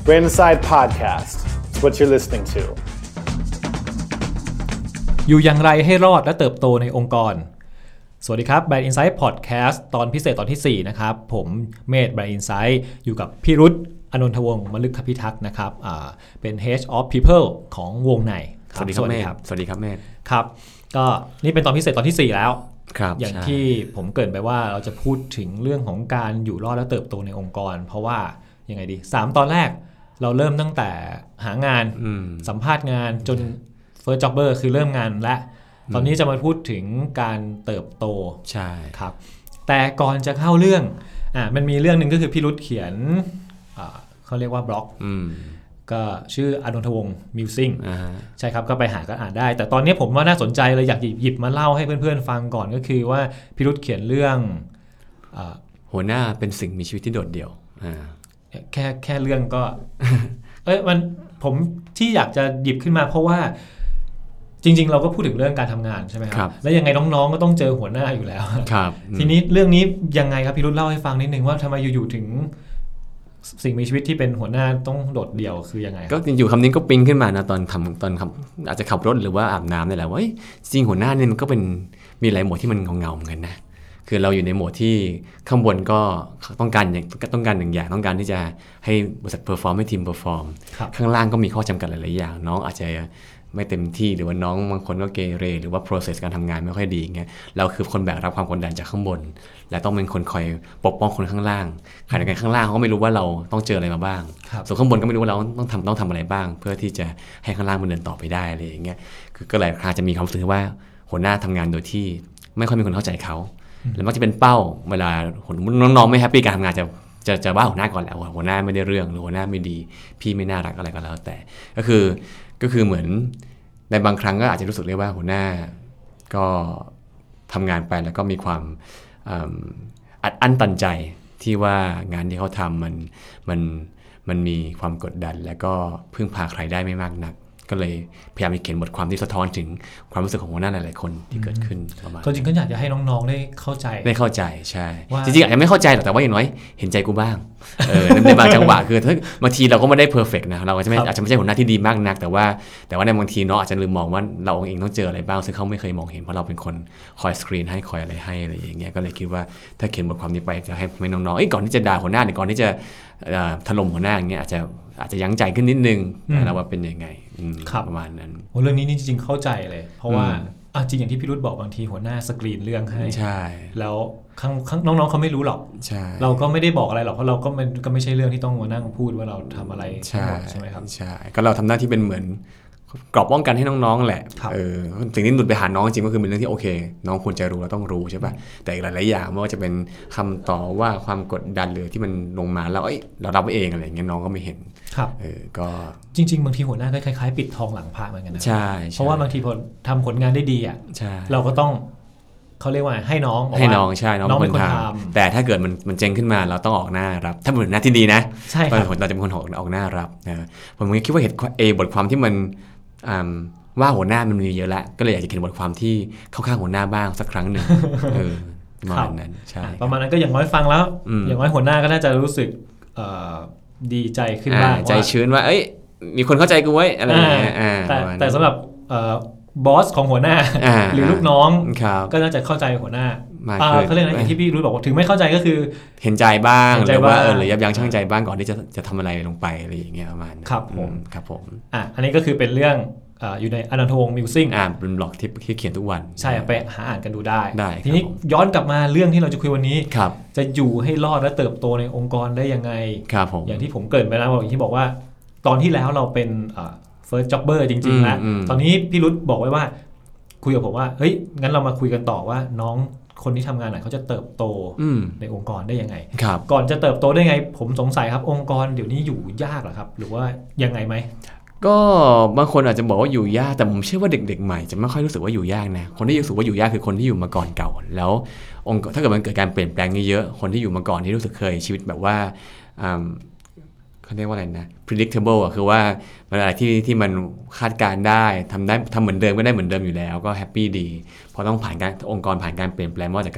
Brain Inside Podcast. It's what you're listening to. อยู่อย่างไรให้รอดและเติบโตในองค์กรสวัสดีครับ Brain Insight Podcast ตอนพิเศษตอนที่4นะครับผมเมธ Brain Insight อยู่กับพี่รุตอนนทวงศ์มฤคพิทักษ์นะครับเป็น Head of People ของวงในสวัสดีครับเมธสวัสดีครับเมธครับก็นี่เป็นตอนพิเศษตอนที่4แล้วครับอย่างที่ผมเกริ่นไปว่าเราจะพูดถึงเรื่องของการอยู่รอดและเติบโตในองค์กรเพราะว่ายังไงดี3ตอนแรกเราเริ่มตั้งแต่หางานสัมภาษณ์งานจน First Jobber คือเริ่มงานและตอนนี้จะมาพูดถึงการเติบโตใช่ครับแต่ก่อนจะเข้าเรื่องมันมีเรื่องนึงก็คือพี่รุตเขียนเขาเรียกว่าบล็อกก็ชื่ออานนทวงศ์มิวซิ่งใช่ครับก็ไปหาก็อ่านได้แต่ตอนนี้ผมว่าน่าสนใจเลยอยากหยิบมาเล่าให้เพื่อนๆฟังก่อนก็คือว่าพี่รุตเขียนเรื่องหัวหน้าเป็นสิ่งมีชีวิตที่โดดเดี่ยวแค่เรื่องก็ มันผมที่อยากจะหยิบขึ้นมาเพราะว่าจริงๆเราก็พูดถึงเรื่องการทำงานใช่ไหมครับแล้วยังไงน้องๆก็ต้องเจอหัวหน้าอยู่แล้วทีนี้เรื่องนี้ยังไงครับพี่รุตเล่าให้ฟังนิดนึงว่าทำไมอยู่ๆถึงสิ่งมีชีวิตที่เป็นหัวหน้าต้องโดดเดี่ยวคือยังไงก็อยู่คำนี้ก็ปิ๊งขึ้นมานะตอนอาจจะขับรถหรือว่าอาบน้ำนี่แหละว่าจริงหัวหน้าเนี่ยมันก็เป็นมีหลายโหมดที่มันเงาๆเหมือนกันนะคือเราอยู่ในโหมดที่ข้างบนก็ต้องการหนึ่งอย่างต้องการที่จะให้บริษัทเพอร์ฟอร์มให้ทีมเพอร์ฟอร์มข้างล่างก็มีข้อจำกัดหลายๆอย่างน้องอาจจะไม่เต็มที่หรือว่าน้องบางคนก็เกเรหรือว่า process การทำงานไม่ค่อยดีเงี้ยเราคือคนแบกรับความกดดันจากข้างบนและต้องเป็นคนคอยปกป้องคนข้างล่างขณะเดียวกันข้างล่างเขาก็ไม่รู้ว่าเราต้องเจออะไรมาบ้างส่วนข้างบนก็ไม่รู้ว่าเราต้องทำอะไรบ้างเพื่อที่จะให้ข้างล่างมันเดินต่อไปได้อะไรอย่างเงี้ยคือก็เลยอาจจะมีความรู้สึกว่าหัวหน้าทำงานโดยที่ไม่ค่อยมีคนเข้าใจเขาแล้วมักจะเป็นเป้าเวลาน้องๆไม่แฮปปี้การทำงานจะว่าหัวหน้าก่อนแล้วหัวหน้าไม่ได้เรื่องหรือหัวหน้าไม่ดีพี่ไม่น่ารักอะไรก็แล้วแต่ก็คือเหมือนในบางครั้งก็อาจจะรู้สึกได้ว่าหัวหน้าก็ทำงานไปแล้วก็มีความอัดอั้นตันใจที่ว่างานที่เขาทำมันมีความกดดันแล้วก็พึ่งพาใครได้ไม่มากนักก็เลยพยายามเขียนบทความที่สะท้อนถึงความรู้สึกของหัวหน้าหลายๆคนที่เกิดขึ้นประมาณก็จริงก็อยากจะให้น้องๆได้เข้าใจใช่จริงๆอาจจะไม่เข้าใจหรอกแต่ว่าอย่างน้อยเห็นใจกูบ้างในบางจังหวะคือถ้าบางทีเราก็ไม่ได้เพอร์เฟกต์นะเราอาจจะไม่ใช่หัวหน้าที่ดีมากนักแต่ว่าในบางทีเนาะอาจจะลืมมองว่าเราเองต้องเจออะไรบ้างซึ่งเขาไม่เคยมองเห็นเพราะเราเป็นคนคอยสกรีนให้คอยอะไรให้อะไรอย่างเงี้ยก็เลยคิดว่าถ้าเขียนบทความนี้ไปจะให้น้องๆก่อนที่จะด่าหัวหน้าหรือก่อนที่จะถล่มหัวหน้าอย่างเงี้ยอาจจะยั้งใจขึ้นนิดนึงแล้วว่าเป็นยังไงประมาณนั้นเรื่องนี้นี่จริงๆเข้าใจเลยเพราะว่าจริงอย่างที่พี่รุตบอกบางทีหัวหน้าสกรีนเรื่องให้ใช่แล้วน้องๆเขาไม่รู้หรอกเราก็ไม่ได้บอกอะไรหรอกเพราะเราก็ไม่ใช่เรื่องที่ต้องมานั่งพูดว่าเราทำอะไรใช่ไหมครับใช่ก็เราทำหน้าที่เป็นเหมือนกรอบป้องกันให้น้องๆแหละสิ่งที่หนุนไปหาน้องจริงก็คือเป็นเรื่องที่โอเคน้องควรจะรู้เราต้องรู้ใช่ป่ะแต่อีกหลายๆอย่างไม่ว่าจะเป็นคำต่อว่าความกดดันหรือที่มันลงมาแล้วเรารับเองอะไรอย่างเงี้ยน้องก็ไม่เห็นก็จริงๆบางทีหัวหน้าก็คล้ายๆปิดทองหลังพระเหมือนกันนะใช่เพราะว่าบางทีพอทำผลงานได้ดีอ่ะเราก็ต้องเขาเรียกว่าให้น้องใช่น้องเป็นคนทำแต่ถ้าเกิดมันเจ๊งขึ้นมาเราต้องออกหน้ารับถ้าเป็นหน้าที่ดีนะใช่ครับเราจะเป็นคนออกหน้ารับนะผมคิดว่าบทความที่มันว่าหัวหน้ามันมีเยอะแล้วก็เลยอยากจะเขียนบทความที่เข้าข้างหัวหน้าบ้างสักครั้งหนึ่งประมาณนั้นใช่ประมาณนั้นก็อย่างน้อยฟังแล้วอย่างน้อยหัวหน้าก็น่าจะรู้สึกดีใจขึ้นบ้างใจชื้นว่ามีคนเข้าใจกูไว้อะไรอย่างเงี้ยแต่สำหรับบอสของหัวหน้าหรือลูกน้องก็น่าจะเข้าใจหัวหน้าเขาเรียกอะไรอย่างที่พี่รู้บอกว่าถึงไม่เข้าใจก็คือเห็นใจบ้างหรือว่าหรือยับยั้งชั่งใจบ้างก่อนที่จะทำอะไรลงไปอะไรอย่างเงี้ยประมาณครับผมอันนี้ก็คือเป็นเรื่องอยู่ในอนันทวงศ์มิวซิ่งเป็นบล็อกที่เขียนทุกวันใช่ไปหาอ่านกันดูได้ทีนี้ย้อนกลับมาเรื่องที่เราจะคุยวันนี้จะอยู่ให้รอดและเติบโตในองค์กรได้ยังไงอย่างที่ผมเกริ่นไปแล้วอย่างที่บอกว่าตอนที่แล้วเราเป็นFirst Jobber จริงๆแล้วตอนนี้พี่รุตบอกไว้ว่าคุยกับผมว่าเฮ้ยงั้นเรามาคุยกันต่อว่าน้องคนที่ทำงานไหนเขาจะเติบโตในองค์กรได้ยังไงก่อนจะเติบโตได้ไงผมสงสัยครับองค์กรเดี๋ยวนี้อยู่ยากเหรอครับหรือว่ายังไงไหมก็บางคนอาจจะบอกว่าอยู่ยากแต่ผมเชื่อว่าเด็กๆใหม่จะไม่ค่อยรู้สึกว่าอยู่ยากนะคนที่รู้สึกว่าอยู่ยากคือคนที่อยู่มาก่อนเก่าแล้วองค์ถ้าเกิดมันเกิดการเปลี่ยนแปลงเยอะๆคนที่อยู่มาก่อนที่รู้สึกเคยชีวิตแบบว่าเขาเรียกว่าอะไรนะ predictable อ่ะคือว่ามันอะไรที่มันคาดการได้ทำเหมือนเดิมก็ได้เหมือนเดิมอยู่แล้วก็แฮปปี้ดีพอต้องผ่านการองค์กรผ่านการเปลี่ยนแปลงว่าจาก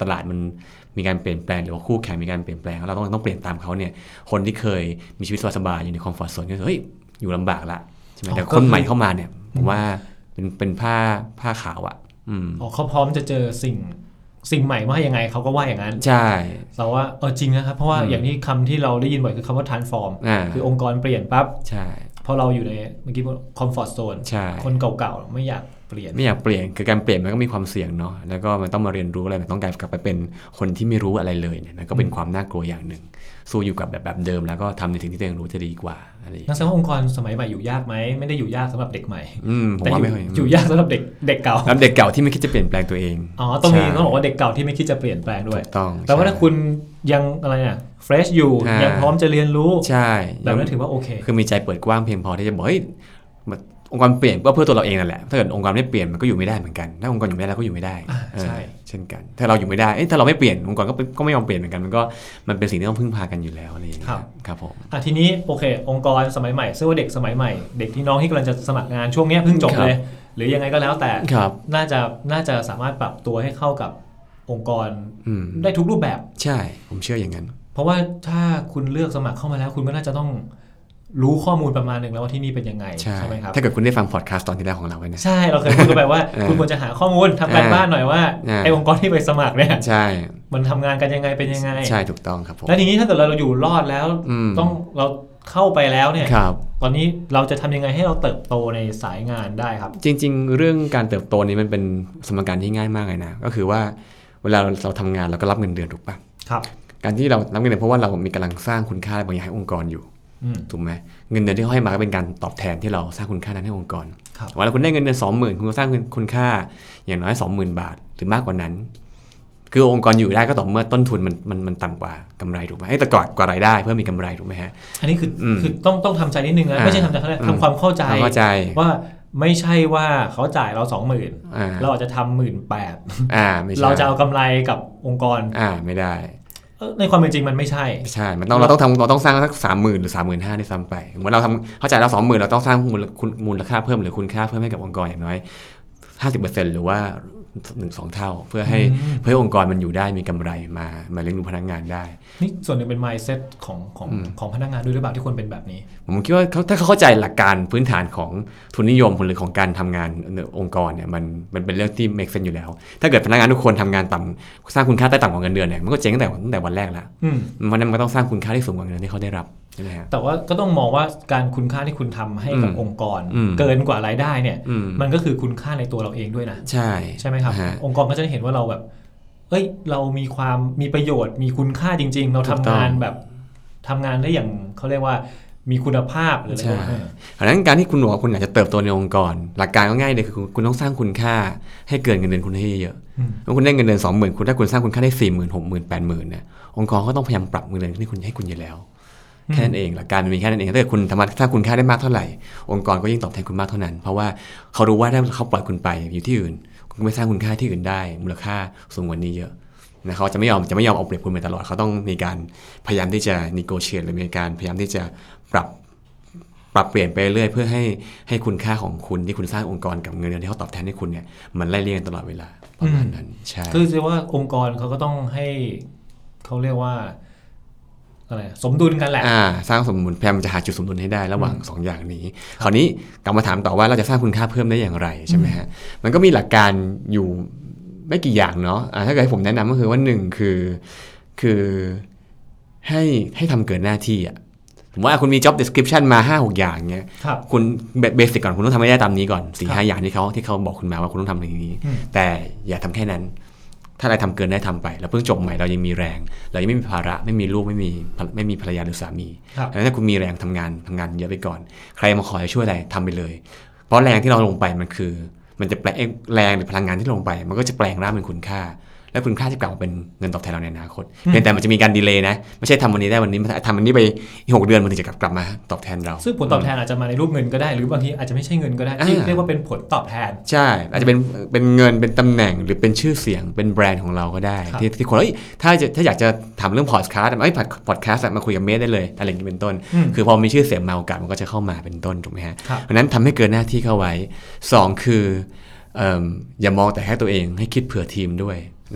ตลาดมันมีการเปลี่ยนแปลงหรือว่าคู่แข่งมีการเปลี่ยนแปลงเราต้องเปลี่ยนตามเขาเนี่ยคนที่เคยมีชีวิตสบายๆอยู่ในคอมฟอร์ตโซนก็เฮ้ยอยู่ลำบากละใช่ไหมแต่คนใหม่เข้ามาเนี่ยผมว่าเป็นผ้าขาวอ่ะเขาพร้อมจะเจอสิ่งใหม่ว่ายังไงเขาก็ว่าอย่างนั้นใช่แต่ว่าจริงนะครับเพราะว่าอย่างนี้คำที่เราได้ยินบ่อยคือคำว่า transform คือองค์กรเปลี่ยนปั๊บใช่พอเราอยู่ในเมื่อกี้ comfort zone คนเก่าๆไม่อยากเปลี่ยนคือการเปลี่ยนมันก็มีความเสี่ยงเนาะแล้วก็มันต้องมาเรียนรู้อะไรมันต้องกลับไปเป็นคนที่ไม่รู้อะไรเลยเนี่ยมันก็เป็นความน่ากลัวอย่างหนึ่งสู้อยู่กับแบบเดิมแล้วก็ทำในสิ่งที่ตัวเองรู้จะดีกว่าอะไรนั่นแสดงว่าองค์กรสมัยใหม่อยู่ยากไหมไม่ได้อยู่ยากสำหรับเด็กใหม่แต่อยู่ยากสำหรับเด็กเก่าแล้วเด็กเก่าที่ไม่คิดจะเปลี่ยนแปลงตัวเองต้องมีต้องบอกว่าเด็กเก่าที่ไม่คิดจะเปลี่ยนแปลงด้วยต้องแต่ว่าถ้าคุณยังอะไรน่ะเฟรชอยู่ยังพร้อมจะเรียนรู้ใช่แบบนั้นถือว่าโอเคคือมีใจเปิดกว้างเพียงพอที่จะบอกเฮ้ยองค์กรเปลี่ยนก็เพื่อตัวเราเองนั่นแหละถ้าเกิดองค์กรไม่เปลี่ยนมันก็อยู่ไม่ได้เหมือนกันถ้าองค์กรอยู่ไม่ได้เราก็อยู่ไม่ได้ใช่เช่นกันถ้าเราอยู่ไม่ได้ถ้าเราไม่เปลี่ยนองค์กรก็ไม่ยอมเปลี่ยนเหมือนกันมันเป็นสิ่งที่ต้องพึ่งพากันอยู่แล้วอะไรอย่างเงี้ยครับผมทีนี้โอเคองค์กรสมัยใหม่ซึ่งว่าเด็กสมัยใหม่เด็กที่น้องที่กำลังจะสมัครงานช่วงนี้เพิ่งจบเลยหรือยังไงก็แล้วแต่น่าจะสามารถปรับตัวให้เข้ากับองค์กรได้ทุกรูปแบบใช่ผมเชื่ออย่างนั้นเพราะว่าถ้าคุณเลือกสมัครเข้ามาแล้วคุณก็น่าจะต้องรู้ข้อมูลประมาณหนึ่งแล้วว่าที่นี่เป็นยังไงใช่ไหมครับถ้าเกิดคุณได้ฟังพอดแคสต์ตอนที่แล้วของเราไว้นะใช่เราเคยพูดกันไปว่าคุณควรจะหาข้อมูลทำการบ้านหน่อยว่าไอ้องค์กรที่ไปสมัครเนี่ยใช่มันทำงานกันยังไงเป็นยังไงใช่ถูกต้องครับผมแล้วทีนี้ถ้าเกิดเราอยู่รอดแล้วต้องเราเข้าไปแล้วเนี่ยตอนนี้เราจะทำยังไงให้เราเติบโตในสายงานได้ครับจริงๆเรื่องการเติบโตนี้มันเป็นสมการที่ง่ายมากเลยนะก็คือว่าเวลาเราทำงานเราก็รับเงินเดือนถูกป่ะครับการที่เรารับเงินเดือนเพราะว่าเรามีกำลังสร้างคุณค่าบางอย่างให้องค์กรอยู่ถูกไหมเงินเดือนที่เขาให้มาก็เป็นการตอบแทนที่เราสร้างคุณค่านั้นให้องค์กรวันละคุณได้เงินเดือน 20,000 คุณก็สร้างคุณค่าอย่างน้อย 20,000 บาทหรือมากกว่านั้นคือองค์กรอยู่ได้ก็ต่อเมื่อต้นทุนมันต่ำกว่ากำไรถูกไหมแต่ก่อนกว่ารายได้เพื่อมีกำไรถูกไหมฮะอันนี้คือต้องทำใจนิดนึงนะไม่ใช่ทำความเข้าใจว่าไม่ใช่ว่าเขาจ่ายเรา 20,000 เราอาจจะทำ 18,000 เราจะเอากำไรกับองค์กรไม่ได้ในความเป็นจริงมันไม่ใช่เราต้องสร้างสัก 30,000 หรือ 35,000 ได้ซ้ำไปเหมือนเราเขาจ่ายเรา 20,000 เราต้องสร้างมูลค่าเพิ่มหรือคุณค่าเพิ่มให้กับองค์กรอย่างน้อย 50% หรือว่า 1-2 เท่าเพื่อให้องค์กรมันอยู่ได้มีกำไรมาเลี้ยงดูพนักงานได้นี่ส่วนหนึ่งเป็น mindset ของพนักงานด้วยหรือเปล่าที่ควรเป็นแบบนี้ผมคิดว่าถ้าเขาเข้าใจหลักการพื้นฐานของทุนนิยมหรือของการทำงานองค์กรเนี่ยมันเป็นเรื่องที่ make sense อยู่แล้วถ้าเกิดพนักงานทุกคนทำงานต่ำสร้างคุณค่าได้ต่ำกว่าเงินเดือนเนี่ยมันก็เจ๊งตั้งแต่วันแรกแล้วเพราะนั้นมันก็ต้องสร้างคุณค่าที่สูงกว่าเงินเดือนที่เขาได้รับใช่ไหมครับแต่ว่าก็ต้องมองว่าการคุณค่าที่คุณทำให้กับองค์กรเกินกว่ารายได้เนี่ยมันก็คือคุณค่าในตัวเราเองด้วยนะใช่ไหมครับองค์กรก็จะเห็นว่าเราแบบเรามีประโยชน์มีคุณค่าจริงๆเราทำงานแบบทำงานได้อย่างเขาเรียกว่ามีคุณภาพหรืออะไรแบบนี้เพราะฉะนั้นการที่คุณบอกว่าคุณอยากจะเติบโตในองค์กรหลักการก็ง่ายเลยคือคุณต้องสร้างคุณค่าให้เกินเงินเดือนคุณให้เยอะถ้าคุณได้เงินเดือน 20,000 คุณถ้าคุณสร้างคุณค่าได้ 40,000 60,000 80,000 เนี่ยองค์กรก็ต้องพยายามปรับเงินเดือนให้คุณอยู่แล้วแค่นั้นเองหลักการมันมีแค่นั้นเองถ้าเกิดคุณสามารถสร้างคุณค่าได้มากเท่าไหร่องค์กรก็ยิ่งตอบแทนคุณมากเท่านั้นเพราะว่าเขารู้ว่าถ้าเขาปล่อยคุณไปอยู่ที่อื่นคุณไม่สร้างคุณค่าที่อื่นได้มูลค่าสูงกว่านี้เยอะนะเขาจะไม่ยอมเอาเปรียบคุณไปตลอดเขาต้องมีการพยายามที่จะ negotiate หรือมีการพยายามที่จะปรับเปลี่ยนไปเรื่อยเพื่อให้คุณค่าของคุณที่คุณสร้างองค์กรกับเงินเดือนที่เขาตอบแทนให้คุณเนี่ยมันไล่เลี่ยงตลอดเวลาประมาณนั้นใช่คือว่าองค์กรเขาก็ต้องให้เขาเรียกว่าอะไรสมดุลกันแหละสร้างสมดุลพยายามจะหาจุดสมดุลให้ได้ระหว่าง2 อย่างนี้คราวนี้กลับมาถามต่อว่าเราจะสร้างคุณค่าเพิ่มได้อย่างไรใช่ไหมฮะมันก็มีหลักการอยู่ไม่กี่อย่างเนาะถ้าเกิดให้ผมแนะนำก็คือว่า1คือให้ทำเกินหน้าที่อ่ะผมว่าคุณมี job description มา 5-6 อย่างเงี้ยคุณเบสิกก่อนคุณต้องทำให้ได้ตามนี้ก่อน 4-5 อย่างที่เขาบอกคุณมาว่าคุณต้องทำอย่างนี้แต่อย่าทำแค่นั้นถ้าอะไรทำเกินได้ทำไปแล้วเพิ่งจบใหม่เรายังมีแรงเรายังไม่มีภาระไม่มีลูกไม่มีภรรยาหรือสามีดังนั้นถ้าคุณมีแรงทำงานเยอะไปก่อนใครมาขอให้ช่วยอะไรทำไปเลยเพราะแรงที่เราลงไปมันจะแปลงแรงหรือพลังงานที่ลงไปมันก็จะแปลงร่างเป็นคุณค่าและคุณค่าจะกลับมาเป็นเงินตอบแทนเราในอนาคตเพียงแต่มันจะมีการดีเลย์นะไม่ใช่ทำวันนี้ได้วันนี้ทำวันนี้ไปอีก6 เดือนมันถึงจะกลับมาตอบแทนเราซึ่งผลตอบแทนอาจจะมาในรูปเงินก็ได้หรือบางทีอาจจะไม่ใช่เงินก็ได้ที่เรียกว่าเป็นผลตอบแทนใช่อาจจะเป็นเงินเป็นตำแหน่งหรือเป็นชื่อเสียงเป็นแบรนด์ของเราก็ได้ที่คนถ้าอยากจะทำเรื่องพอดแคสต์พอดแคสต์มาคุยกับเมธได้เลยอะไรอย่างนี้เป็นต้นคือพอมีชื่อเสียงมาโอกาสมันก็จะเข้ามาเป็นต้นถูกไหมฮะเพราะนั้นทำให้เกินหน้าที่เข้าไว้2คืออย่ามองแต่แค่ตัวเองให้คิดเผื่อทีมด้วยนะว่า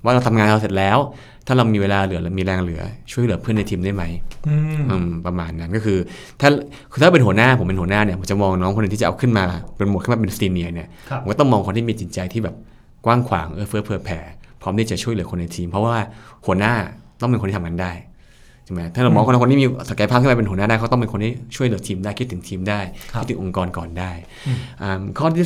ว่าเราทำงานเราเสร็จแล้วถ้าเรามีเวลาเหลือมีแรงเหลือช่วยเหลือเพื่อนในทีมได้ไหมประมาณนั้นก็คือถ้าเป็นหัวหน้าผมเป็นหัวหน้าเนี่ยผมจะมองน้องคนนึงที่จะเอาขึ้นมาเป็นหมวดขึ้นมาเป็นซีเนียร์เนี่ยผมก็ต้องมองคนที่มีจิตใจที่แบบกว้างขวางเฟื้อเผื่อแผ่พร้อมที่จะช่วยเหลือคนในทีมเพราะว่าหัวหน้าต้องเป็นคนที่ทำงานได้ใช่ไหมถ้าเรามองคนที่มีศักยภาพขึ้นมาเป็นหัวหน้าได้เขาต้องเป็นคนที่ช่วยเหลือทีมได้คิดถึงทีมได้คิดถึงองค์กรก่อนได้ข้อที่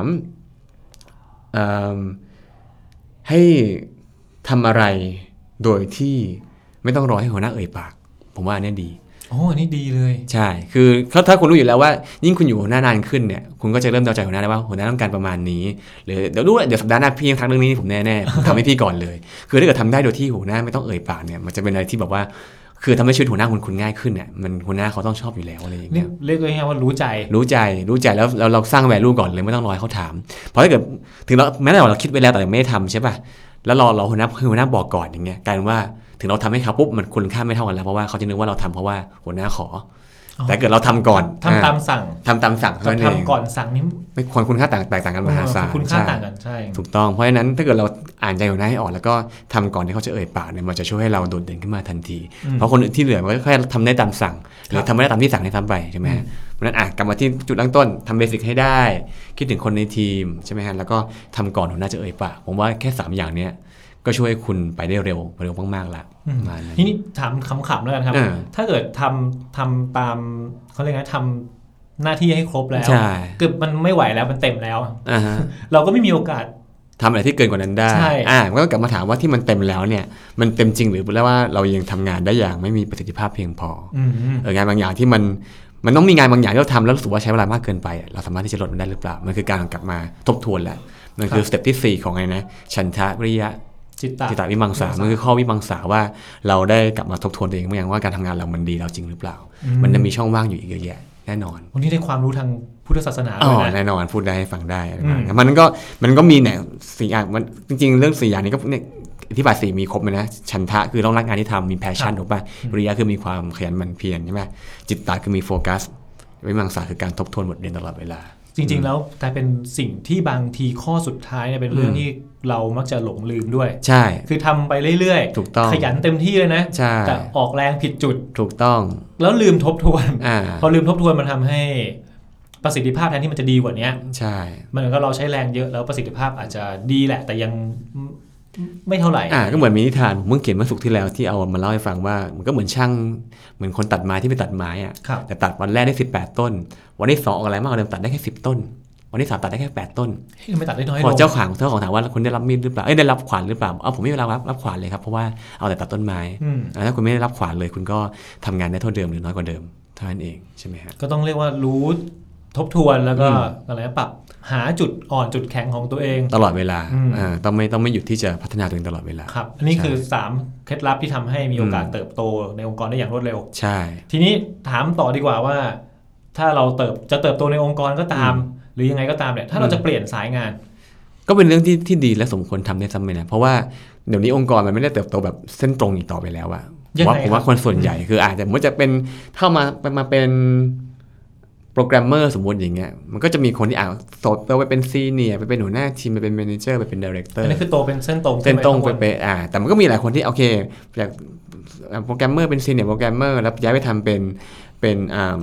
3ให้ทำอะไรโดยที่ไม่ต้องรอให้หัวหน้าเอ่ยปากผมว่าอันนี้ดีอันนี้ดีเลยใช่คือถ้าคุณรู้อยู่แล้วว่ายิ่งคุณอยู่หัวหน้านานขึ้นเนี่ยคุณก็จะเริ่มเดาใจหัวหน้าได้ว่าหัวหน้าต้องการประมาณนี้หรือเดี๋ยวสัปดาห์หน้าพี่ยังทักเรื่องนี้ผมแน่ๆทำให้พี่ก่อนเลยคือถ้าเกิดทำได้โดยที่หัวหน้าไม่ต้องเอ่ยปากเนี่ยมันจะเป็นอะไรที่แบบว่าคือทำให้ชีวิตหัวหน้าคุณง่ายขึ้นเนี่ยมันหัวหน้าเขาต้องชอบอยู่แล้วอะไรอย่างเงี้ยเรียกง่ายๆว่ารู้ใจแล้วเราสร้าง value ก่อนเลยไม่ต้องรอให้เขาถามเพราะถ้าเกิดถึงเราแม้แต่เราคิดไว้แล้วแต่ไม่ได้ทำใช่ป่ะแล้วเราหัวหน้าบอกก่อนอย่างเงี้ยกลายเป็นว่าถึงเราทำให้เขาปุ๊บมันคุณค่าไม่เท่ากันแล้วเพราะว่าเขาจะนึกว่าเราทำเพราะว่าหัวหน้าขอแต่เกิดเราทำก่อนทำตามสั่งทำก่อนสั่งนี่ไม่ควรคุณค่าแตกต่างกันมหาศาลคุณค่าต่างกันใช่ถูกต้องเพราะฉะนั้นถ้าเกิดเราอ่านใจหัวหน้าให้ออกแล้วก็ทำก่อนที่เขาจะเอ่ยปากเนี่ยมันจะช่วยให้เราโดดเด่นขึ้นมาทันทีเพราะคนที่เหลือมันก็แค่ทำได้ตามสั่งหรือทำไม่ได้ตามที่สั่งให้ทำไปใช่ไหมเพราะฉะนั้นกลับมาที่จุดตั้งต้นทำเบสิกให้ได้คิดถึงคนในทีมใช่ไหมฮะแล้วก็ทำก่อนหัวหน้าจะเอ่ยปากผมว่าแค่3อย่างนี้ก็ช่วยคุณไปได้เร็วมากๆละทีนี้ถามขำๆแล้วกันครับถ้าเกิดทำตามเขาเรียกไงทำหน้าที่ให้ครบแล้วคือมันไม่ไหวแล้วมันเต็มแล้วเราก็ไม่มีโอกาสทำอะไรที่เกินกว่านั้นได้มันก็กลับมาถามว่าที่มันเต็มแล้วเนี่ยมันเต็มจริงหรือแล้วว่าเรายังทำงานได้อย่างไม่มีประสิทธิภาพเพียงพองานบางอย่างที่มันต้องมีงานบางอย่างที่เราทำแล้วรู้สึกว่าใช้เวลามากเกินไปเราสามารถที่จะลดมันได้หรือเปล่ามันคือการกลับมาทบทวนแหละมันคือสเต็ปที่4ของไงนะฉันทะวิริยะจิตตวิมังสามันคือข้อวิมังสาว่าเราได้กลับมาทบทวนตัวเองอย่างว่าการทำงานเรามันดีเราจริงหรือเปล่ามันจะมีช่องว่างอยู่อีกเยอะแยะแน่นอนวันนี้ได้ความรู้ทางพุทธศาสนาเลยนะแน่นอนพูดได้ฟังได้มันก็มีเนี่ย4อย่างมันจริงๆเรื่อง4อย่างนี้ก็เนี่ยอธิบาย4มีครบเลยนะฉันทะคือต้องรักงานที่ทำมีแพชชั่นถูกป่ะวิริยะคือมีความขยันหมั่นเพียรใช่ไหมจิตตะคือมีโฟกัสวิมังสาคือการทบทวนบทเรียนตลอดเวลาจริงๆแล้วกลายเป็นสิ่งที่บางทีข้อสุดท้ายเนี่ยเป็นเรื่องที่เรามักจะหลงลืมด้วยใช่คือทำไปเรื่อยๆถูกต้องขยันเต็มที่เลยนะแต่ออกแรงผิดจุดถูกต้องแล้วลืมทบทวนพอลืมทบทวนมันทำให้ประสิทธิภาพแทนที่มันจะดีกว่านี้ใช่มันก็เราใช้แรงเยอะแล้วประสิทธิภาพอาจจะดีแหละแต่ยังไม่เท่าไหร่ก็เหมือนมีนิทานผมเพิ่งเขียนเมื่อศุกร์ที่แล้วที่เอามาเล่าให้ฟังว่ามันก็เหมือนช่างเหมือนคนตัดไม้ที่ไปตัดไม้แต่ตัดวันแรกได้18ต้นวันที่2ออกอะไรมากกว่าเดิมตัดได้แค่10ต้นวันที่3ตัดได้แค่8ต้นไม่ตัดได้น้อยลงพอเจ้าของถามว่าคุณได้รับมีดหรือเปล่าได้รับขวานหรือเปล่าผมไม่ได้รับขวานเลยครับเพราะว่าเอาแต่ตัดต้นไม้ถ้าคุณไม่ได้รับขวานเลยคุณก็ทำงานได้เท่าเดิมหรือน้อยกว่าเดิมเท่านั้นเองใช่ไหมครับก็ต้องเรียกว่ารู้ทบทวนแล้วก็อะไรปรับหาจุดอ่อนจุดแข็งของตัวเองตลอดเวลาต้องไม่หยุดที่จะพัฒนาตัวเองตลอดเวลาครับอันนี้คือ3เคล็ดลับที่ทำให้มีโอกาสเติบโตในองค์กรได้อย่างรวดเร็วใช่ทีนี้ถามต่อดีกว่าว่าถ้าเราจะเติบโตในองค์กรก็ตามหรือยังไงก็ตามเนี่ยถ้าเราจะเปลี่ยนสายงานก็เป็นเรื่องที่ดีและสมควรทำได้ซ้ำไปนะเพราะว่าเดี๋ยวนี้องค์กรมันไม่ได้เติบโตแบบเส้นตรงอีกต่อไปแล้วอะผมว่าคนส่วนใหญ่คืออาจจะมันจะเป็นเข้ามาเป็นโปรแกรมเมอร์สมมติอย่างเงี้ยมันก็จะมีคนที่โตไปเป็นซีเนียร์ไปเป็นหัวหน้าทีมไปเป็นแมเนเจอร์ไปเป็นไดเรคเตอร์อันนี้คือโตเป็นเส้นตรงไปแต่มันก็มีหลายคนที่โอเคจากโปรแกรมเมอร์เป็นซีเนียร์โปรแกรมเมอร์แล้วย้ายไปทำเป็น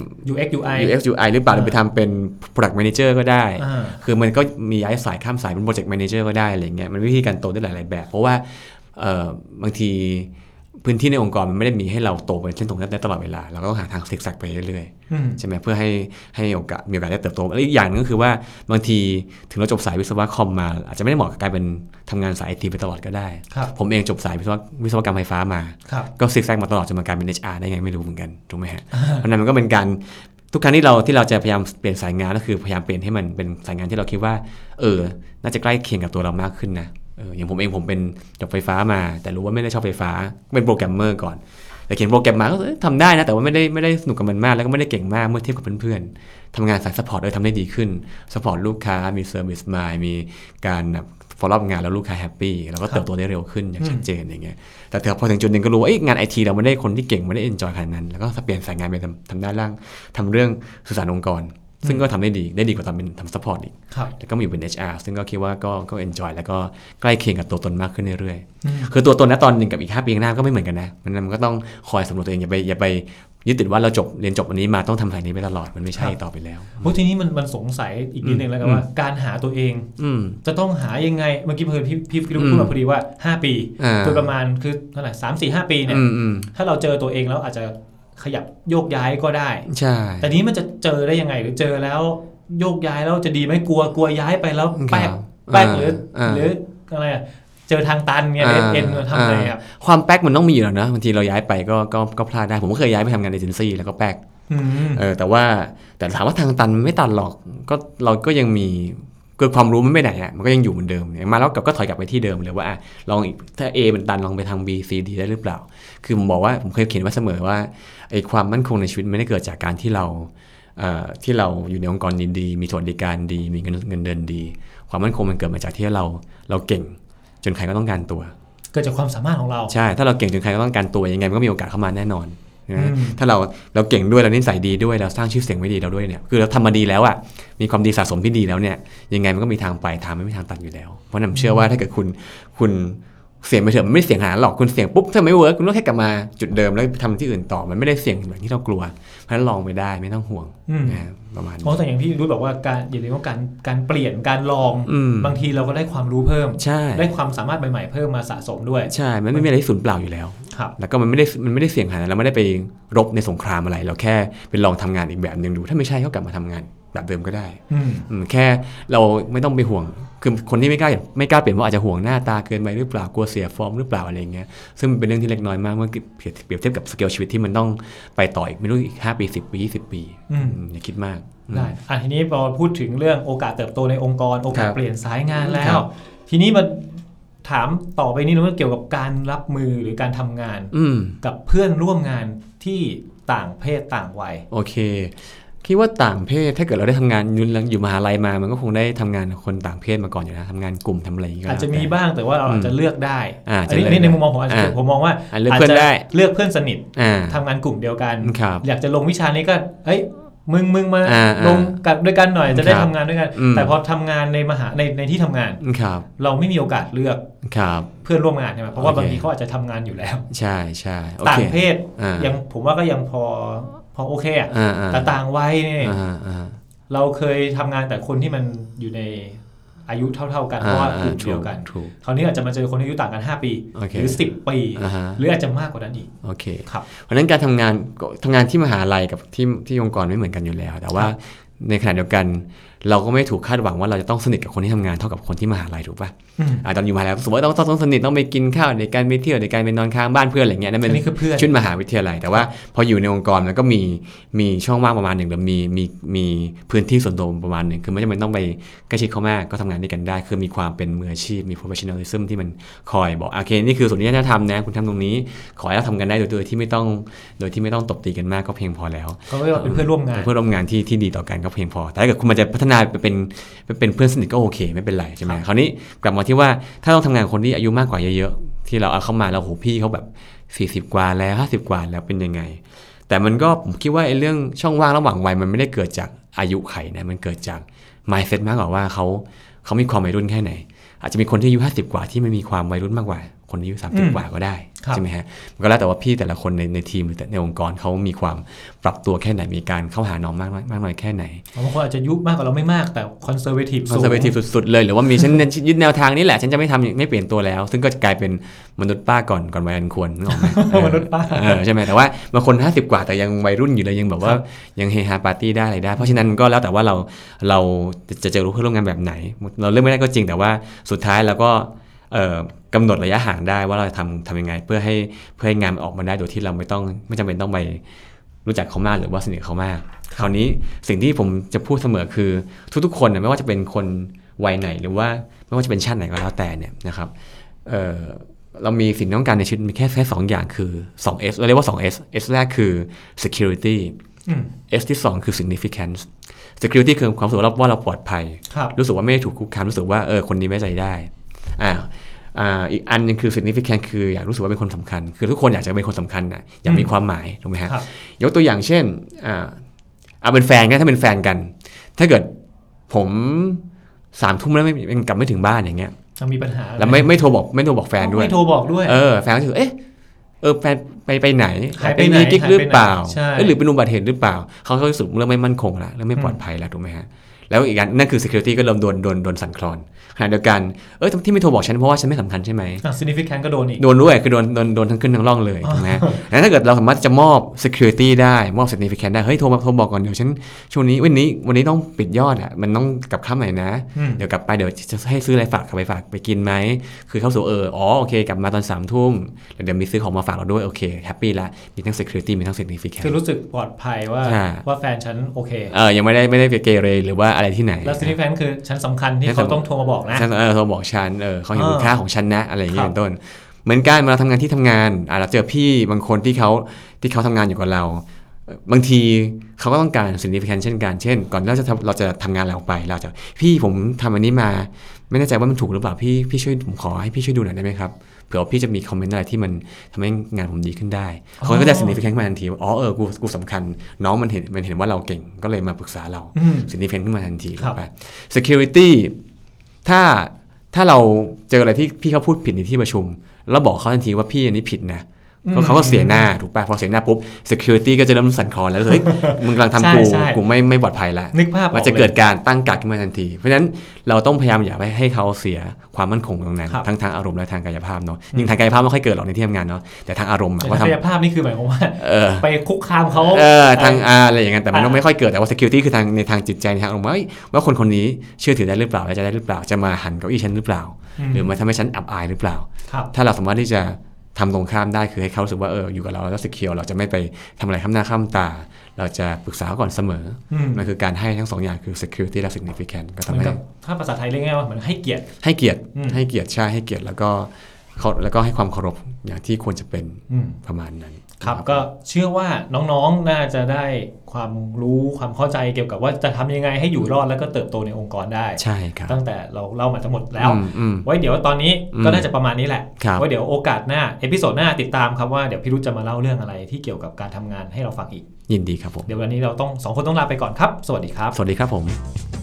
UX UI หรือเปล่าหรือไปทำเป็น Product Manager ก็ได้คือมันก็มีย้ายสายข้ามสายเป็น Project Manager ก็ได้อะไรเงี้ยมันวิธีการโตได้หลายแบบเพราะว่าบางทีพื้นที่ในองค์กรมันไม่ได้มีให้เราโตไปเส้นตรงนั้นได้ตลอดเวลาเราก็ต้องหาทางซิกแซกไปเรื่อยๆใช่ไหมเพื่อให้มีโอกาสได้เติบโตและอีกอย่างนึงก็คือว่าบางทีถึงเราจบสายวิศวะคอมมาอาจจะไม่ได้เหมาะกับการเป็นทำงานสาย IT ไปตลอดก็ได้ผมเองจบสายวิศวกรรมไฟฟ้ามาก็ซิกแซกมาตลอดจนมาการเป็น HR ได้ไงไม่รู้เหมือนกันถูกไหมฮะเพราะนั้นมันก็เป็นการทุกครั้งที่เราจะพยายามเปลี่ยนสายงานก็คือพยายามเปลี่ยนให้มันเป็นสายงานที่เราคิดว่าน่าจะใกล้เคียงกับตัวเรามากขึ้นนะอย่างผมเองผมเป็นจบไฟฟ้ามาแต่รู้ว่าไม่ได้ชอบไฟฟ้าเป็นโปรแกรมเมอร์ก่อนแต่เขียนโปรแกรมมาก็ทำได้นะแต่ว่าไม่ได้สนุกกับมันมากแล้วก็ไม่ได้เก่งมากเมื่อเทียบกับเพื่อนๆทำงานสายซัพพอร์ตทำได้ดีขึ้นซัพพอร์ตลูกค้ามีเซอร์วิสมายมีการfollow up งานแล้วลูกค้าแฮปปี้เราก็เติบโตได้เร็วขึ้นอย่างชัดเจนอย่างเงี้ยแต่พอถึงจุดนึงก็รู้ว่างาน IT เราไม่ได้คนที่เก่งไม่ได้ enjoy ขนาดนั้นแล้วก็เปลี่ยนสายงานไปทำด้านล่างทำเรื่องสื่อสารองค์กรซึ่งก็ทำได้ดีกว่าตอนเป็นทำซัพพอร์ตอีกแล้วก็มาอยู่เป็น HR ซึ่งก็คิดว่าก็ enjoy แล้วก็ใกล้เคียงกับตัวตนมากขึ้นเรื่อยๆคือตัวตนณตอนหนึ่งกับอีก5 ปีข้างหน้าก็ไม่เหมือนกันนะมันก็ต้องคอยสำรวจตัวเองอย่าไปยึดติดว่าเราเรียนจบอันนี้มาต้องทำสายนี้ไปตลอดมันไม่ใช่ต่อไปแล้วทีนี้มันสงสัยอีกนิดนึงแล้วกันว่าการหาตัวเองจะต้องหายังไงเมื่อกี้พี่พูดมาพอดีว่า5 ปีโดยประมาณคือเท่าไหร่3-4-5 ปีเนี่ยถ้าเราเจอตัวเองแล้วอาจจะขยับโยกย้ายก็ได้ใช่แต่นี้มันจะเจอได้ยังไงหรือเจอแล้วโยกย้ายแล้วจะดีไหมกลัวย้ายไปแล้วแป๊กหรืออะไรเจอทางตันเนี่ยเอ็นทำไงครับความแป๊กมันต้องมีอยู่แล้วนะบางทีเราย้ายไปก็พลาดได้ผมก็เคยย้ายไปทำงานเอเจนซี่แล้วก็แป๊กแต่ถามว่าทางตันมันไม่ตันหรอกก็เราก็ยังมีคือความรู้มันไม่ไหนอ่ะมันก็ยังอยู่เหมือนเดิมมาแล้วก็ถอยกลับไปที่เดิมเลยว่าลองอีกถ้า A มันตันลองไปทาง B C D ได้หรือเปล่าคือผมบอกว่าผมเคยเขียนไว้เสมอว่าไอ้ความมั่นคงในชีวิตไม่ได้เกิดจากการที่เราอยู่ในองค์กรดีๆมีสวัสดิการดีมีเงินเดือนดีความมั่นคงมันเกิดมาจากที่เราเก่งจนใครก็ต้องการตัวเกิดจากความสามารถของเราใช่ถ้าเราเก่งจนใครก็ต้องการตัวยังไงมันก็มีโอกาสเข้ามาแน่นอนถ้าเราเก่งด้วยเรานิสัยดีด้วยเราสร้างชื่อเสียงไว้ดีเราด้วยเนี่ยคือเราทำมาดีแล้วอ่ะมีความดีสะสมที่ดีแล้วเนี่ยยังไงมันก็มีทางไปทางไม่มีทางตันอยู่แล้วเพราะผมเชื่อว่าถ้าเกิดคุณเสี่ยงไปเถอะมันไม่เสี่ยงหาหรอกคุณเสี่ยงปุ๊บถ้าไม่เวิร์กคุณต้องแค่กลับมาจุดเดิมแล้วทำที่อื่นต่อมันไม่ได้เสี่ยงแบบที่เรากลัวเพราะฉะนั้นลองไปได้ไม่ต้องห่วงประมาณนี้เพราะแต่อย่างที่รู้บอกว่าอย่าลืมว่าการเปลี่ยนการลองบางทีเราก็ได้ความรู้เพิ่มได้ความสามารถใหม่ๆเพิ่มมาสะสมด้วยใช่มันไม่มีอะไรที่สูญเปล่าอยู่แล้วแล้วก็มันไม่ได้เสี่ยงขนาดนั้นเราไม่ได้ไปรบในสงครามอะไรเราแค่เป็นลองทำงานอีกแบบนึงดูถ้าไม่ใช่ก็กลับมาทำงานแบบเดิมก็ได้แค่เราไม่ต้องไปห่วงคือคนที่ไม่กล้าเปลี่ยนว่าอาจจะห่วงหน้าตาเกินไปหรือเปล่ากลัวเสียฟอร์มหรือเปล่าอะไรเงี้ยซึ่งมันเป็นเรื่องที่เล็กน้อยมากเมื่อเปรียบเทียบกับสเกลชีวิตที่มันต้องไปต่ออีกไม่รู้อีก5 ปี10 ปี20 ปีอย่าคิดมากได้ทีนี้พอพูดถึงเรื่องโอกาสเติบโตในองค์กรโอกาสเปลี่ยนสายงานแล้วทีนี้มาถามต่อไปนี้เกี่ยวกับการรับมือหรือการทำงานกับเพื่อนร่วมงานที่ต่างเพศต่างวัยโอเคคิดว่าต่างเพศถ้าเกิดเราได้ทำงานอยู่มหาลัยมามันก็คงได้ทำงานคนต่างเพศมาก่อนอยู่นะทำงานกลุ่มทำอะไรอย่างเงี้ยอาจจะมีบ้างแต่ว่าเราอาจจะเลือกได้อันนี้ในมุมมองผมมองว่าอาจจะเลือกเพื่อนสนิททำงานกลุ่มเดียวกันอยากจะลงวิชานี้ก็มึงมาลงกันด้วยกันหน่อยจะได้ทำงานด้วยกันแต่พอทำงานในที่ทำงานเราไม่มีโอกาสเลือกเพื่อนร่วมงานใช่ไหมเพราะว่าบางทีเขาอาจจะทำงานอยู่แล้วใช่ใช่ต่างเพศยังผมว่าก็ยังพอโอเคอ่ะแต่ต่างวัยนี่เราเคยทำงานแต่คนที่มันอยู่ในอายุเท่าๆกันเพราะว่ากลุ่มเดียวกันคราวนี้อาจจะมาเจอคนอายุต่างกัน5 ปีหรือ10 ปีหรืออาจจะมากกว่านั้นอีกโอเคครับเพราะฉะนั้นการทำงานที่มหาลัยกับที่องค์กรไม่เหมือนกันอยู่แล้วแต่ว่าในขณะเดียวกันเราก็ไม่ถูกคาดหวังว่าเราจะต้องสนิทกับคนที่ทำงานเท่ากับคนที่มหาลัยถูกป่ะตอนอยู่มหาลัยสมมติว่าต้องสนิทต้องไปกินข้าวในการไปเที่ยวในการไปนอนค้างบ้านเพื่อนอะไรเงี้ยนั่นเป็นชุดมหาวิทยาลัยแต่ว่าพออยู่ในองค์กรมันก็มีช่องว่างประมาณหนึ่งหรือมีพื้นที่ส่วนตัวประมาณหนึ่งคือไม่จำเป็นต้องไปใกล้ชิดเขามากก็ทำงานด้วยกันได้คือมีความเป็นมืออาชีพมี professionalism ที่มันคอยบอกโอเคนี่คือส่วนที่น่าทำนะคุณทำตรงนี้ขอให้เราทำกันได้โดยที่ไม่ต้องตบตีกันมากก็เพียงพอแล้วก็เรียกว่าเป็นเพื่อนร่วมงานที่ดีต่อกันก็เพียงพอแต่ถ้าเกิดคุณมันจะพัฒนาไปเป็นเพื่อนสนิทก็โอเคไม่เป็นไรใช่ไหมคราวนี้กลับมาที่ว่าถ้าต้องทำงานคนที่อายุมากกว่าเยอะๆที่เราเอาเข้ามาแล้วโหพี่เขาแบบ40 กว่าแล้ว50 กว่าแล้วเป็นยังไงแต่มันก็ผมคิดว่าไอ้เรื่องช่องว่างระหว่างวัยมันไม่ได้เกิดจากอายุไขนะมันเกิดจาก mindset มากกว่าว่าเขามีความวัยรุ่นแค่ไหนอาจจะมีคนที่อายุ50 กว่าที่ไม่มีความวัยรุ่นมากกว่าคนอายุ30 กว่าก็ได้ใช่ไหมฮะมันก็แล้วแต่ว่าพี่แต่ละคนในทีมหรือในองค์กรเขามีความปรับตัวแค่ไหนมีการเข้าหาน้องมากน้อยแค่ไหนบางคนอาจจะยุมากกว่าเราไม่มากแต่คอนเซอร์เวทีฟสุดๆเลยหรือว่ามีฉันยึดแนวทางนี้แหละฉันจะไม่เปลี่ยนตัวแล้วซึ่งก็จะกลายเป็นมนุษย์ป้าก่อนวัยอันควรนึกออกไหมมนุษย์ป้าใช่ไหมแต่ว่าบางคน50 กว่าแต่ยังวัยรุ่นอยู่เลยยังแบบว่ายังเฮฮาปาร์ตี้ได้อะไรได้เพราะฉะนั้นก็แล้วแต่ว่าเราจะเจอเพื่อนร่วมงานแบบไหนเราเลือกไม่ได้ก็จริงแต่ว่าสุดท้ายเราก็กำหนดระยะห่างได้ว่าเราจะทำยังไงเพื่อให้งานออกมาได้โดยที่เราไม่จำเป็นต้องไปรู้จักเขามากหรือว่าสนิทเขามากคราวนี้สิ่งที่ผมจะพูดเสมอคือทุกๆคนไม่ว่าจะเป็นคนวัยไหนหรือว่าไม่ว่าจะเป็นชาติไหนก็แล้วแต่เนี่ยนะครับเรามีสิ่งต้องการในชีวิตมีแค่2 อย่างคือ 2S เราเรียกว่า 2S S แรกคือ security S ที่2คือ significance security คือความรู้สึกว่าเราปลอดภัยรู้สึกว่าไม่ได้ถูกคุกคามรู้สึกว่าคนนี้ไว้ใจได้อีกอันนึงคือ significant คืออยากรู้สึกว่าเป็นคนสำคัญคือทุกคนอยากจะเป็นคนสำคัญนะอยากมีความหมายถูกไหมฮะยกตัวอย่างเช่นเป็นแฟนกันถ้าเป็นแฟนกันถ้าเกิดผม3 ทุ่มแล้วยังกลับไม่ถึงบ้านอย่างเงี้ยมีปัญหาแล้วไม่โทรบอกแฟนด้วยไม่โทรบอกด้วยแฟนก็ถือแฟนไปไหนไปมีกิ๊กหรือเปล่าหรือเป็นอุบัติเหตุหรือเปล่าเขาก็รู้สึกเรื่องไม่มั่นคงแล้วเรื่องไม่ปลอดภัยแล้วถูกไหมฮะแล้วอีกอย่างนั่นคือ security ก็เริ่มโดนสั่นคลอนขณะเดียวกันที่ไม่โทรบอกฉันเพราะว่าฉันไม่สำคัญใช่ไหม significant ก็โดนอีกโดนด้วยคือโดนทั้งขึ้นทั้งล่องเลยถูกไหมแล้วถ้าเกิดเราสามารถจะมอบ security ได้มอบ significant ได้โทรบอกก่อนเดี๋ยวฉันช่วงนี้วันนี้ต้องปิดยอดอ่ะมันต้องกลับค่ำไหนนะเดี๋ยวกลับไปเดี๋ยวจะให้ซื้ออะไรฝากไปกินไหมคือเขาสู่โอเคกลับมาตอน3 ทุ่มเดี๋ยวมีซื้อของมาฝากเราด้วยโอเคแฮปปี้ละมีทั้ง security มีทั้ง significant คือรู้สึกปลอดภัยว่าแฟนฉันโอเคยังไม่ได้เกเรหรือว่าอะไรที่ไหนแล้ว significant คือฉันสำคัญที่เขาต้องโทรมาบอกนะโทรบอกฉันเขาเห็นคุณค่าของฉันนะอะไรอย่างเงี้ยเป็นต้นเหมือนกันเวลาทำงานที่ทำงานเราเจอพี่บางคนที่เขาทำงานอยู่กับเราบางทีเขาก็ต้องการ significant เช่นกันเช่นก่อนเราจะทำงานเราไปเราจะพี่ผมทำอันนี้มาไม่แน่ใจว่ามันถูกหรือเปล่าพี่ช่วยผมขอให้พี่ช่วยดูหน่อยได้ไหมครับเผื่อพี่จะมีคอมเมนต์อะไรที่มันทำให้งานผมดีขึ้นได้เขาก็จะ significant มาทันทีว่ากูสำคัญน้องมันเห็นว่าเราเก่งก็เลยมาปรึกษาเรา significant ขึ้นมาทันทีไป security ถ้าเราเจออะไรที่พี่เขาพูดผิดในที่ประชุมแล้วบอกเขาทันทีว่าพี่อันนี้ผิดนะเขาก็เสียหน้าถูกป่ะพอเสียหน้าปุ๊บ security ก็จะเริ่มสั่นคลอนแล้วมึงกำลังทำกูไม่ปลอดภัยแล้วมันจะเกิดการตั้งกักขึ้นมาทันทีเพราะฉะนั้นเราต้องพยายามอย่าให้เขาเสียความมั่นคงตรงนั้นทั้งทางอารมณ์และทางกายภาพเนาะยิ่งทางกายภาพไม่ค่อยเกิดหรอกในที่ทำงานเนาะแต่ทางอารมณ์ว่าทางกายภาพนี่คือหมายความว่าไปคุกคามเขาทางอะไรอย่างเงี้ยแต่มันไม่ค่อยเกิดแต่ว่า security คือในทางจิตใจในทางอารมณ์ว่าคนนี้เชื่อถือได้หรือเปล่าและจะได้หรือเปล่าจะมาหันเก้าอี้ฉันหรือเปล่าหรือมาทำให้ฉันอับอายหรือเปล่าถ้าเราสามารถที่จะทำตรงข้ามได้คือให้เขารู้สึกว่าอยู่กับเราแล้วsecureเราจะไม่ไปทำอะไรข้ามหน้าข้ามตาเราจะปรึกษาก่อนเสมอมันคือการให้ทั้ง2อย่างคือ security และ significant ก็ทำให้ถ้าภาษาไทยเรียกง่ายว่าเหมือนให้เกียรติใช่ให้เกียรติแล้วก็ให้ความเคารพอย่างที่ควรจะเป็นประมาณนั้นครับก็เชื่อว่าน้องๆน่าจะได้ความรู้ความเข้าใจเกี่ยวกับว่าจะทำยังไงให้อยู่รอดแล้วก็เติบโตในองค์กรได้ใช่ครับตั้งแต่เราเล่ามาทั้งหมดแล้วไว้เดี๋ยวตอนนี้ก็น่าจะประมาณนี้แหละไว้เดี๋ยวโอกาสหน้าเอพิโซดหน้าติดตามครับว่าเดี๋ยวพี่รุธจะมาเล่าเรื่องอะไรที่เกี่ยวกับการทำงานให้เราฟังอีกยินดีครับผมเดี๋ยววันนี้เราต้อง2 คนต้องลาไปก่อนครับสวัสดีครับสวัสดีครับผม